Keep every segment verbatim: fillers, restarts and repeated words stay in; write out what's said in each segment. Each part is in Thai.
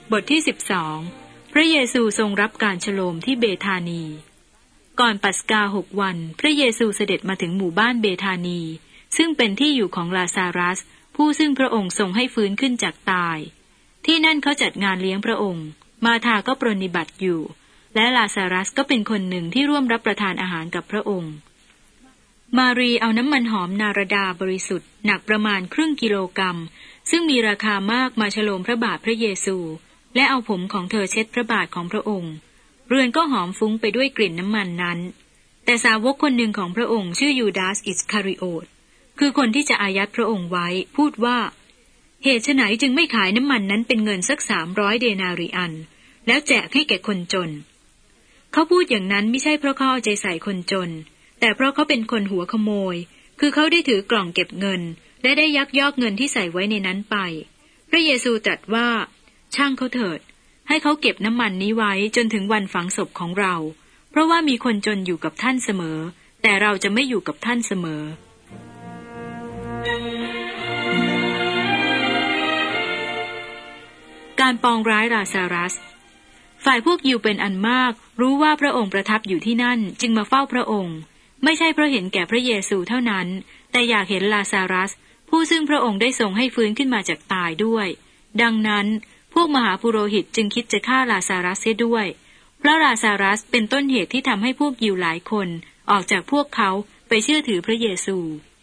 บทที่สิบสองพระเยซูทรงรับการฉโลมที่เบธานีก่อนปัสกาหกวันพระเยซูเสด็จมาถึงหมู่บ้านเบธานีซึ่งเป็นที่อยู่ของลาซารัสผู้ซึ่งพระองค์ทรงให้ฟื้นขึ้นจากตายที่นั่นเขาจัดงานเลี้ยงพระองค์มาธาก็ปรนนิบัติอยู่และลาซารัสก็เป็นคนหนึ่งที่ร่วมรับประทานอาหารกับพระองค์มารีเอาน้ำมันหอมนารดาบริสุทธิ์หนักประมาณครึ่งกิโลกรัมซึ่งมีราคามากมาฉโลมพระบาทพระเยซูและเอาผมของเธอเช็ดพระบาทของพระองค์เรือนก็หอมฟุ้งไปด้วยกลิ่นน้ำมันนั้นแต่สาวกคนหนึ่งของพระองค์ชื่อยูดาสอิสคาริโอตคือคนที่จะอายัดพระองค์ไว้พูดว่าเหตุไฉนจึงไม่ขายน้ำมันนั้นเป็นเงินสักสามร้อยเดนาริอันแล้วแจกให้แก่คนจนเขาพูดอย่างนั้นไม่ใช่เพราะเขาเอาใจใส่คนจนแต่เพราะเขาเป็นคนหัวขโมยคือเขาได้ถือกล่องเก็บเงินและได้ยักยอกเงินที่ใส่ไว้ในนั้นไปพระเยซูตรัสว่าช่างเขาเถิดให้เขาเก็บน้ำมันนี้ไว้จนถึงวันฝังศพของเราเพราะว่ามีคนจนอยู่กับท่านเสมอแต่เราจะไม่อยู่กับท่านเสมอการปองร้ายลาซารัสฝ่ายพวกยิวเป็นอันมากรู้ว่าพระองค์ประทับอยู่ที่นั่นจึงมาเฝ้าพระองค์ไม่ใช่เพราะเห็นแก่พระเยซูเท่านั้นแต่อยากเห็นลาซารัสผู้ซึ่งพระองค์ได้ทรงให้ฟื้นขึ้นมาจากตายด้วยดังนั้นพวกมหาปุโรหิตจึงคิดจะฆ่าลาซารัสเสียด้วยเพราะลาซารัสเป็นต้นเหตุที่ทำให้พวกยิวหลายคนออกจากพวกเขาไปเชื่อถือพระเยซู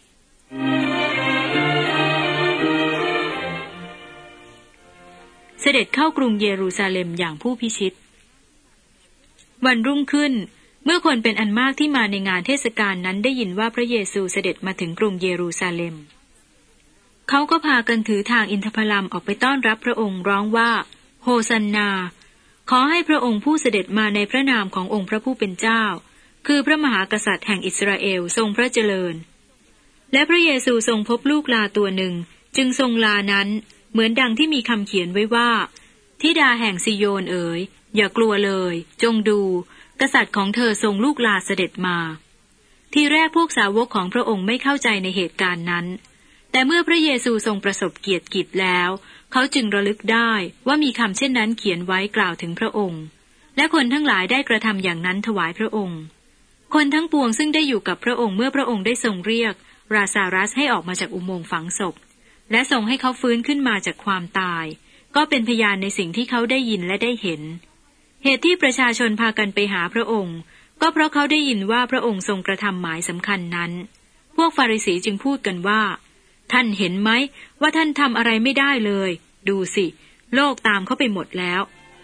เสด็จเข้ากรุงเยรูซาเล็มอย่างผู้พิชิตวันรุ่งขึ้นเมื่อคนเป็นอันมากที่มาในงานเทศกาลนั้นได้ยินว่าพระเยซูเสด็จมาถึงกรุงเยรูซาเล็มเขาก็พากันถือทางอินทผลัมออกไปต้อนรับพระองค์ร้องว่าโฮซันนาขอให้พระองค์ผู้เสด็จมาในพระนามขององค์พระผู้เป็นเจ้าคือพระมหากษัตริย์แห่งอิสราเอลทรงพระเจริญและพระเยซูทรงพบลูกลาตัวหนึ่งจึงทรงลานั้นเหมือนดังที่มีคำเขียนไว้ว่าธิดาแห่งซิโยนเอ๋ยอย่ากลัวเลยจงดูกษัตริย์ของเธอทรงลูกลาเสด็จมาทีแรกพวกสาวกของพระองค์ไม่เข้าใจในเหตุการณ์นั้นแต่เมื่อพระเยซูทรงประสบเกียรติกิจแล้วเขาจึงระลึกได้ว่ามีคำเช่นนั้นเขียนไว้กล่าวถึงพระองค์และคนทั้งหลายได้กระทำอย่างนั้นถวายพระองค์คนทั้งปวงซึ่งได้อยู่กับพระองค์เมื่อพระองค์ได้ทรงเรียกลาซารัสให้ออกมาจากอุโมงค์ฝังศพและทรงให้เขาฟื้นขึ้นมาจากความตายก็เป็นพยานในสิ่งที่เขาได้ยินและได้เห็นเหตุที่ประชาชนพากันไปหาพระองค์ก็เพราะเขาได้ยินว่าพระองค์ทรงกระทำหมายสำคัญนั้นพวกฟาริสีจึงพูดกันว่าท่านเห็นไหมว่าท่านทำอะไรไม่ได้เลยดูสิโลกตามเขาไปหมดแล้ว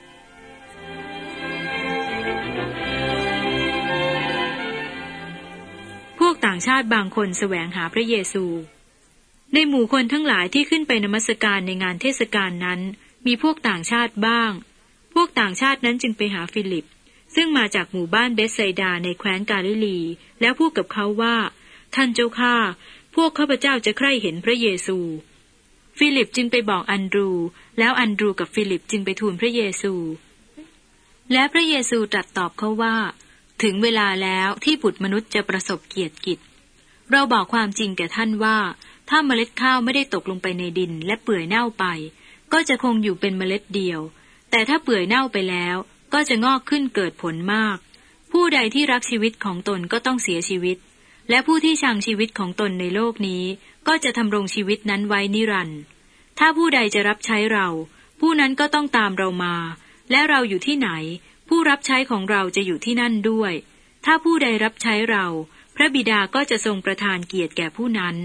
พวกต่างชาติบางคนแสวงหาพระเยซูในหมู่คนทั้งหลายที่ขึ้นไปนมัสการในงานเทศกาลนั้นมีพวกต่างชาติบ้างพวกต่างชาตินั้นจึงไปหาฟิลิปซึ่งมาจากหมู่บ้านเบธไซดาในแคว้นกาลิลีแล้วพูดกับเขาว่าท่านเจ้าข้าพวกข้าพเจ้าจะใคร่เห็นพระเยซูฟิลิปจึงไปบอกอันดรูแล้วอันดรูกับฟิลิปจึงไปทูลพระเยซูและพระเยซูตรัสตอบเขาว่าถึงเวลาแล้วที่บุตรมนุษย์จะประสบเกียรติกิจเราบอกความจริงแก่ท่านว่าถ้าเมล็ดข้าวไม่ได้ตกลงไปในดินและเปื่อยเน่าไปก็จะคงอยู่เป็นเมล็ดเดียวแต่ถ้าเปื่อยเน่าไปแล้วก็จะงอกขึ้นเกิดผลมากผู้ใดที่รักชีวิตของตนก็ต้องเสียชีวิตและผู้ที่ชังชีวิตของตนในโลกนี้ก็จะทำรงชีวิตนั้นไว้นิรันดร์ถ้าผู้ใดจะรับใช้เราผู้นั้นก็ต้องตามเรามาและเราอยู่ที่ไหนผู้รับใช้ของเราจะอยู่ที่นั่นด้วยถ้าผู้ใดรับใช้เราพระบิดาก็จะทรงประทานเกียรติแก่ผู้นั้น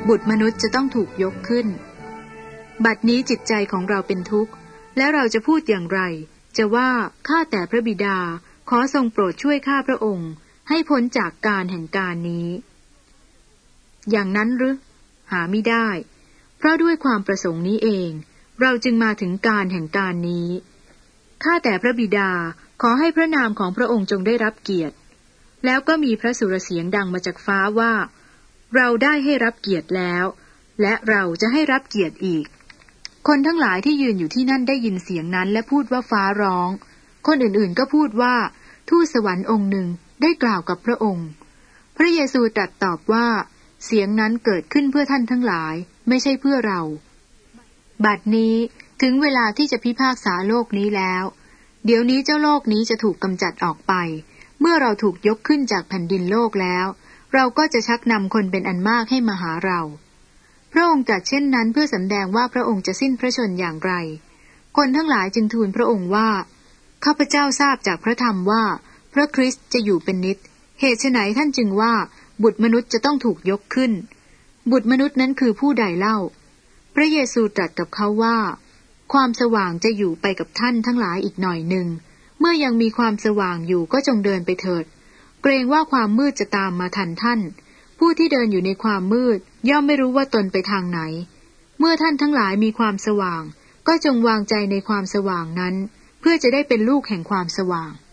บุตรมนุษย์จะต้องถูกยกขึ้นบัดนี้จิตใจของเราเป็นทุกข์และเราจะพูดอย่างไรจะว่าข้าแต่พระบิดาขอทรงโปรดช่วยข้าพระองค์ให้พ้นจากการแห่งการนี้อย่างนั้นหรือหาไม่ได้เพราะด้วยความประสงค์นี้เองเราจึงมาถึงการแห่งการนี้ข้าแต่พระบิดาขอให้พระนามของพระองค์จงได้รับเกียรติแล้วก็มีพระสุรเสียงดังมาจากฟ้าว่าเราได้ให้รับเกียรติแล้วและเราจะให้รับเกียรติอีกคนทั้งหลายที่ยืนอยู่ที่นั่นได้ยินเสียงนั้นและพูดว่าฟ้าร้องคนอื่นๆก็พูดว่าทูตสวรรค์องค์หนึ่งได้กล่าวกับพระองค์พระเยซูตรัสตอบว่าเสียงนั้นเกิดขึ้นเพื่อท่านทั้งหลายไม่ใช่เพื่อเราบัดนี้ถึงเวลาที่จะพิพากษาโลกนี้แล้วเดี๋ยวนี้เจ้าโลกนี้จะถูกกำจัดออกไปเมื่อเราถูกยกขึ้นจากแผ่นดินโลกแล้วเราก็จะชักนำคนเป็นอันมากให้มาหาเราพระองค์ตรัสเช่นนั้นเพื่อสำแดงว่าพระองค์จะสิ้นพระชนม์อย่างไรคนทั้งหลายจึงทูลพระองค์ว่าข้าพเจ้าทราบจากพระธรรมว่าพระคริสต์จะอยู่เป็นนิจเหตุไฉนท่านจึงว่าบุตรมนุษย์จะต้องถูกยกขึ้นบุตรมนุษย์นั้นคือผู้ใดเล่าพระเยซูตรัสกับเขาว่าความสว่างจะอยู่ไปกับท่านทั้งหลายอีกหน่อยหนึ่งเมื่อยังมีความสว่างอยู่ก็จงเดินไปเถิดเกรงว่าความมืดจะตามมาทันท่านผู้ที่เดินอยู่ในความมืดย่อมไม่รู้ว่าตนไปทางไหนเมื่อท่านทั้งหลายมีความสว่างก็จงวางใจในความสว่างนั้นเพื่อจะได้เป็นลูกแห่งความสว่าง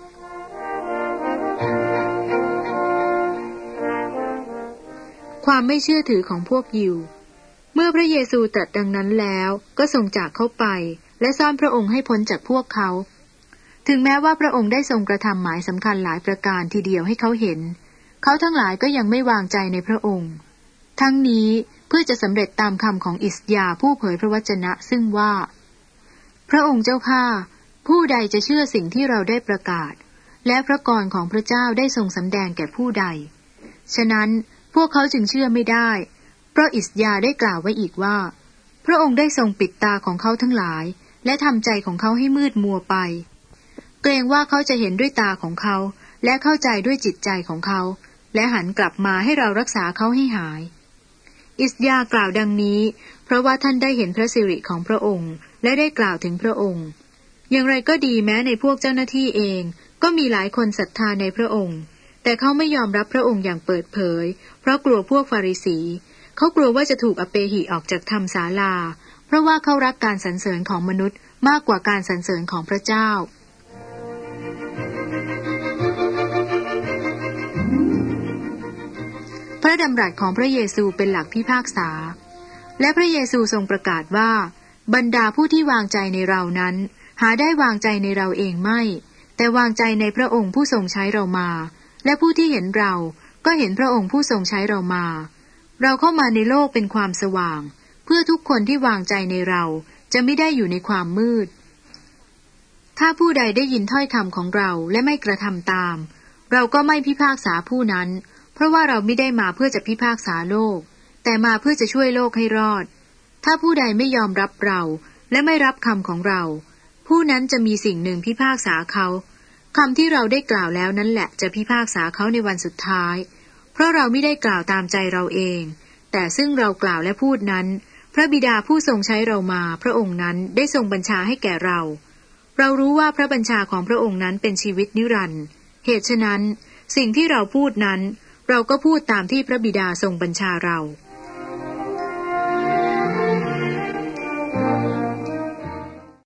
ความไม่เชื่อถือของพวกยิวเมื่อพระเยซูตรัสดังนั้นแล้วก็ทรงจากเขาไปและซ่อนพระองค์ให้พ้นจากพวกเขาถึงแม้ว่าพระองค์ได้ทรงกระทำหมายสำคัญหลายประการทีเดียวให้เขาเห็นเขาทั้งหลายก็ยังไม่วางใจในพระองค์ทั้งนี้เพื่อจะสำเร็จตามคำของอิสยาห์ผู้เผยพระวจนะซึ่งว่าพระองค์เจ้าข้าผู้ใดจะเชื่อสิ่งที่เราได้ประกาศและพระกรของพระเจ้าได้ทรงสำแดงแก่ผู้ใดฉะนั้นพวกเขาจึงเชื่อไม่ได้เพราะอิสยาห์ได้กล่าวไว้อีกว่าพระองค์ได้ทรงปิดตาของเขาทั้งหลายและทำใจของเขาให้มืดมัวไปเกรงว่าเขาจะเห็นด้วยตาของเขาและเข้าใจด้วยจิตใจของเขาและหันกลับมาให้เรารักษาเขาให้หายอิสยาห์กล่าวดังนี้เพราะว่าท่านได้เห็นพระสิริของพระองค์และได้กล่าวถึงพระองค์อย่างไรก็ดีแม้ในพวกเจ้าหน้าที่เองก็มีหลายคนศรัทธาในพระองค์แต่เขาไม่ยอมรับพระองค์อย่างเปิดเผยเพราะกลัวพวกฟาริสีเขากลัวว่าจะถูกอเปหิออกจากธรรมศาลาเพราะว่าเขารักการสรรเสริญของมนุษย์มากกว่าการสรรเสริญของพระเจ้าพระดำรัสของพระเยซูเป็นหลักพิพากษาและพระเยซูทรงประกาศว่าบรรดาผู้ที่วางใจในเรานั้นหาได้วางใจในเราเองไม่แต่วางใจในพระองค์ผู้ทรงใช้เรามาและผู้ที่เห็นเราก็เห็นพระองค์ผู้ทรงใช้เรามาเราเข้ามาในโลกเป็นความสว่างเพื่อทุกคนที่วางใจในเราจะไม่ได้อยู่ในความมืดถ้าผู้ใดได้ยินถ้อยคำของเราและไม่กระทำตามเราก็ไม่พิพากษาผู้นั้นเพราะว่าเราไม่ได้มาเพื่อจะพิพากษาโลกแต่มาเพื่อจะช่วยโลกให้รอดถ้าผู้ใดไม่ยอมรับเราและไม่รับคำของเราผู้นั้นจะมีสิ่งหนึ่งพิพากษาเขาคำที่เราได้กล่าวแล้วนั่นแหละจะพิพากษาเขาในวันสุดท้ายเพราะเราไม่ได้กล่าวตามใจเราเองแต่ซึ่งเรากล่าวและพูดนั้นพระบิดาผู้ทรงใช้เรามาพระองค์นั้นได้ทรงบัญชาให้แก่เราเรารู้ว่าพระบัญชาของพระองค์นั้นเป็นชีวิตนิรันดร์เหตุฉะนั้นสิ่งที่เราพูดนั้นเราก็พูดตามที่พระบิดาทรงบัญชาเรา